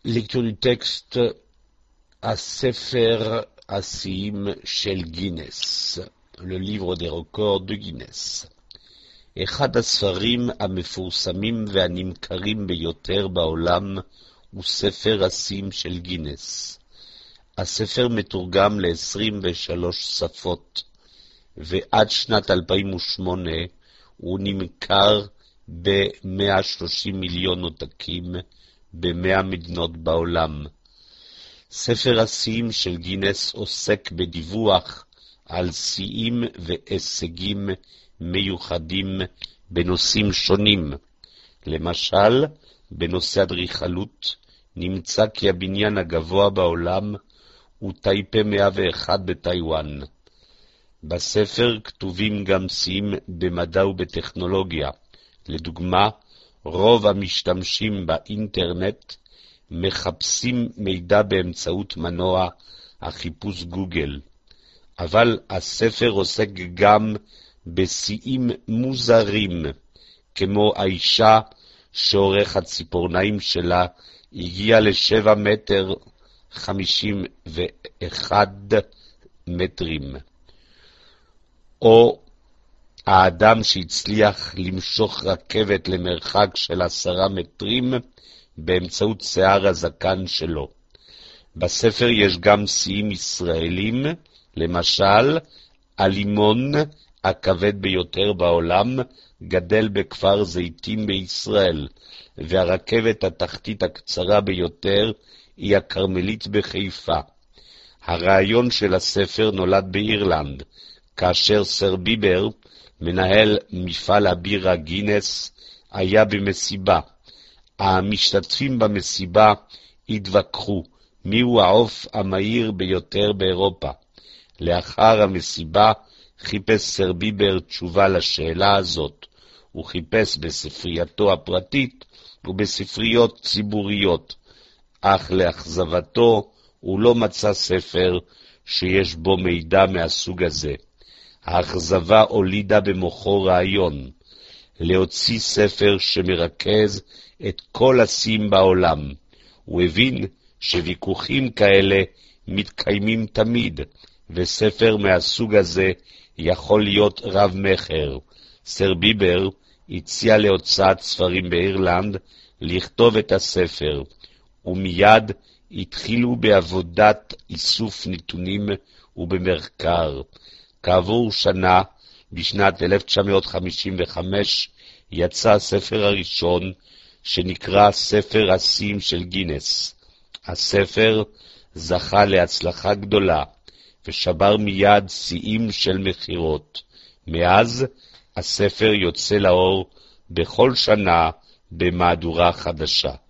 Lecture du texte הספר השיאים של גינס, le livre des records de גינס. אחד הספרים המפורסמים והנמכרים ביותר בעולם הוא ספר השיאים של גינס. הספר מתורגם ל-23 שפות, ועד שנת 2008 הוא נמכר ב-130 מיליון עותקים ב-100 מדינות בעולם. ספר השיאים של גינס עוסק בדיווח על שיאים והישגים מיוחדים בנושאים שונים. למשל, בנושא אדריכלות נמצא כי הבניין הגבוה בעולם הוא טייפה 101 בטיואן. בספר כתובים גם שיאים במדע ובטכנולוגיה. לדוגמה, רוב המשתמשים באינטרנט מחפשים מידע באמצעות מנוע החיפוש גוגל. אבל הספר עוסק גם בשיאים מוזרים, כמו האישה שאורך הציפורניים שלה הגיע ל7 מטר 51 מטרים, או האדם שהצליח למשוך רכבת למרחק של 10 מטרים באמצעות שיער הזקן שלו. בספר יש גם שיאים ישראלים, למשל, הלימון הכבד ביותר בעולם גדל בכפר זיתים בישראל, והרכבת התחתית הקצרה ביותר היא הכרמלית בחיפה. הרעיון של הספר נולד באירלנד, כאשר סר ביבר, מנהל מפעל הבירה גינס, היה במסיבה. המשתתפים במסיבה התווכחו מיהו העוף המהיר ביותר באירופה. לאחר המסיבה חיפש סר ביבר תשובה לשאלה הזאת. הוא חיפש בספרייתו הפרטית ובספריות ציבוריות, אך לאכזבתו הוא לא מצא ספר שיש בו מידע מהסוג הזה. האכזבה הולידה במוחו רעיון, להוציא ספר שמרכז את כל השיאים בעולם. הוא הבין שוויכוחים כאלה מתקיימים תמיד, וספר מהסוג הזה יכול להיות רב מחר. סר ביבר הציע להוצאת ספרים באירלנד לכתוב את הספר, ומיד התחילו בעבודת איסוף נתונים ובמחקר. כעבור שנה, בשנת 1955, יצא הספר הראשון, שנקרא ספר השיאים של גינס. הספר זכה להצלחה גדולה, ושבר מיד שיאים של מחירות. מאז הספר יוצא לאור בכל שנה במהדורה חדשה.